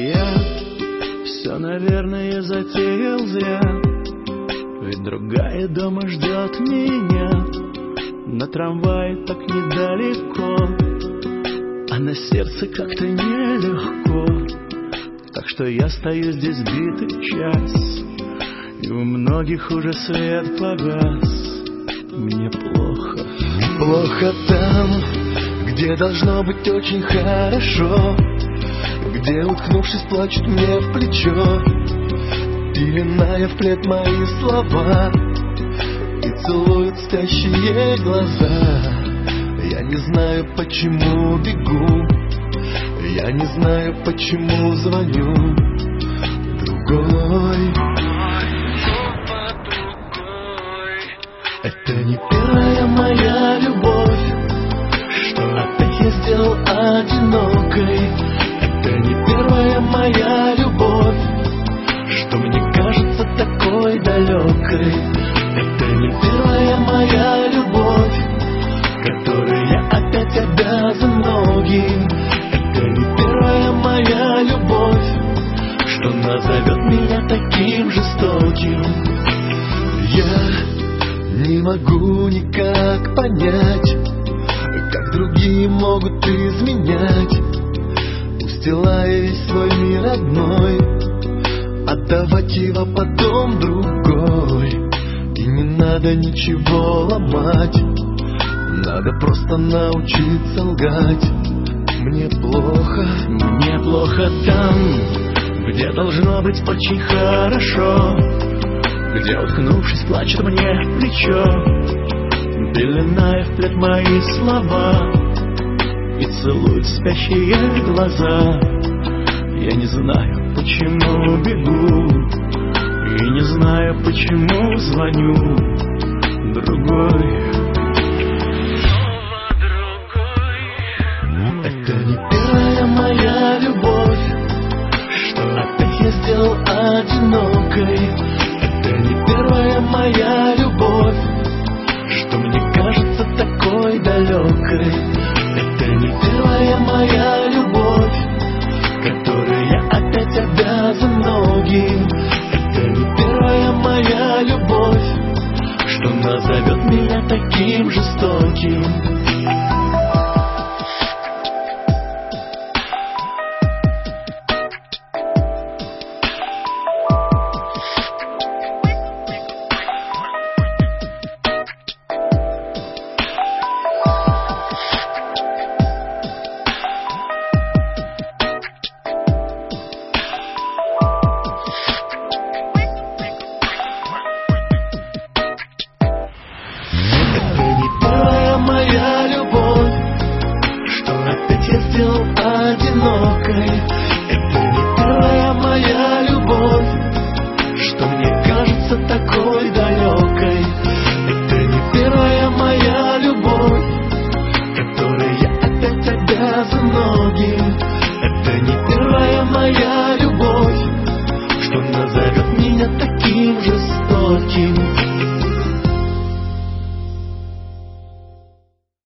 Я все, наверное, затеял зря, ведь другая дома ждет меня. На трамвае так недалеко, а на сердце как-то нелегко. Так что я стою здесь битый час, и у многих уже свет погас. Мне плохо, плохо там, где должно быть очень хорошо, где, уткнувшись, плачут мне в плечо, пеленая в плед мои слова и целуют спящие глаза. Я не знаю, почему бегу, я не знаю, почему звоню другой. Это не первая моя любовь, что опять я сделал одинокой. Это не первая моя любовь, что мне кажется такой далекой. Это не первая моя любовь, которой я опять обязан многим. Это не первая моя любовь, что назовет меня таким жестоким. Я не могу никак понять, как другие могут изменять, устилая весь свой мир одной, отдавать его потом другой. И не надо ничего ломать, надо просто научиться лгать. Мне плохо там, где должно быть очень хорошо, где, уткнувшись, плачет мне в плечо, пеленая в плед мои слова и целует спящие глаза. Я не знаю, почему бегу, и не знаю, почему звоню другой. Это не первая моя любовь, что опять я сделал одинокой. Это не первая моя любовь, что мне кажется такой далекой. Это не первая моя любовь, которой я опять обязан многим. Это не первая моя любовь, что назовет меня таким жестоким. Это не первая моя любовь, что назовет меня таким жестоким.